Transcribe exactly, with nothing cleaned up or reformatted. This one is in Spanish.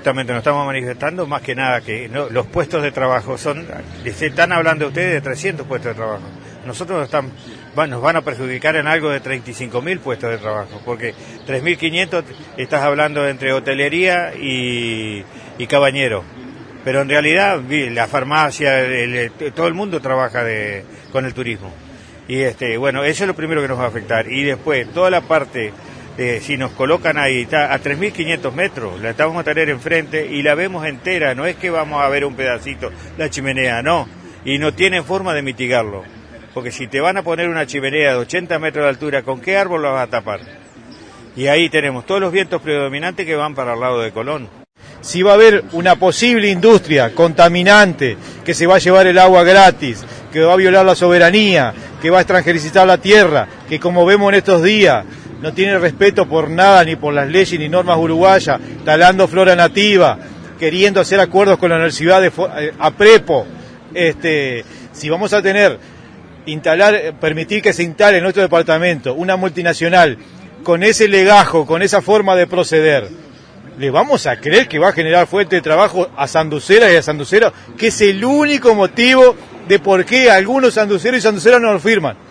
Justamente nos estamos manifestando más que nada que no, los puestos de trabajo son, se están hablando ustedes de trescientos puestos de trabajo. Nosotros nos, están, nos van a perjudicar en algo de treinta y cinco mil puestos de trabajo, porque tres mil quinientos estás hablando entre hotelería y, y cabañero. Pero en realidad la farmacia, el, el, todo el mundo trabaja de, con el turismo. Y este, bueno, eso es lo primero que nos va a afectar. Y después, toda la parte... Eh, si nos colocan ahí está a tres mil quinientos metros, la estamos a tener enfrente y la vemos entera, no es que vamos a ver un pedacito, la chimenea, no, y no tienen forma de mitigarlo, porque si te van a poner una chimenea de ochenta metros de altura, ¿con qué árbol la vas a tapar? Y ahí tenemos todos los vientos predominantes que van para el lado de Colón. Si va a haber una posible industria contaminante que se va a llevar el agua gratis, que va a violar la soberanía, que va a extranjerizar la tierra, que como vemos en estos días no tiene respeto por nada, ni por las leyes ni normas uruguayas, talando flora nativa, queriendo hacer acuerdos con la Universidad de eh, Aprepo. Este, si vamos a tener, instalar, permitir que se instale en nuestro departamento una multinacional con ese legajo, con esa forma de proceder, ¿le vamos a creer que va a generar fuente de trabajo a sanduceras y a sanduceros, que es el único motivo de por qué algunos sanduceros y sanduceras no lo firman?